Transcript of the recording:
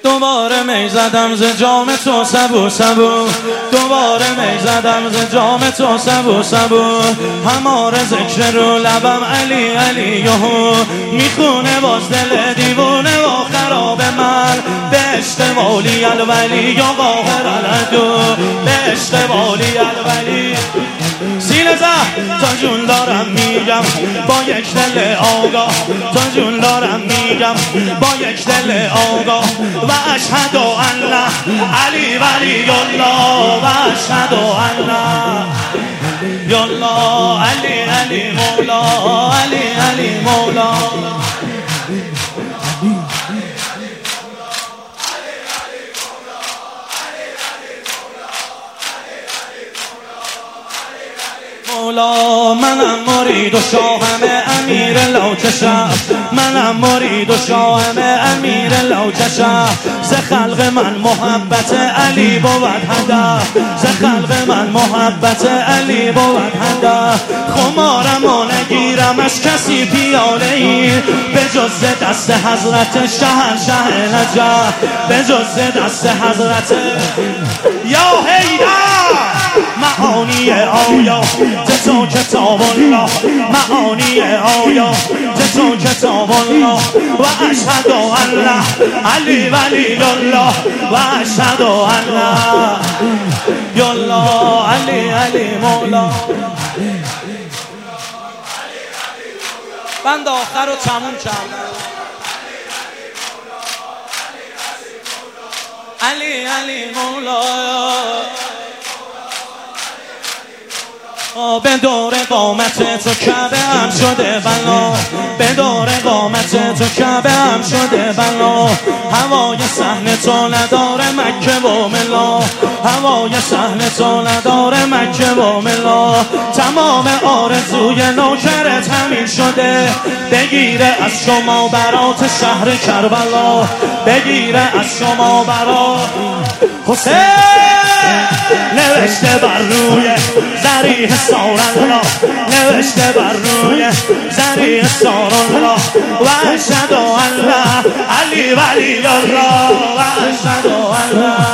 دوباره می زدم ز جام تو سبو سبو، دوباره می زدم ز جام تو سبو سبو. هماره ذکر رو لبم علی علی یهو، میخونه باز دل دیوونه و خراب من. به عشق والی الولی و قاهر العدو، به عشق والی الولی. سینه زه تا جون دارم میگم با یک دل آگاه، تا جون دارم میگم با یک دل آگاه. و اشهد ان علی ولی الله، و اشهد ان الله علی علی مولا، علی علی مولا. منم مرید و شاهم امیر لوکشم، منم مرید و شاهم امیر لوکشم. ز خلق من محبت علی بود هدف، ز خلق من محبت علی بود هدف. خمارم و نگیرم از کسی پیاله ای، به جز دست حضرت شهنشه نجف، به جز دست حضرت یا حیدر. معانی آیا تو کتاب الله، معانی آیا تو کتاب الله. و اشهد ان علی ولی الله، و اشهد ان الله علی علی مولا. بند آخر رو تموم کردم. علی علی مولا. به دور قامت تو کعبه هم شده بلا، به دور قامت تو کعبه هم شده بلا. هوای صحن تو نداره مکه و ملا، هوای صحن تو نداره مکه و ملا. تمام آرزوی نوکرت همین شده، بگیره از شما برات شهر کربلا، بگیره از شما برات حسین. نوشته بر روی ذریح سارالله، نوشته بر روی ذریح سارالله. و اشهد ان علی ولی الله، و اشهد ان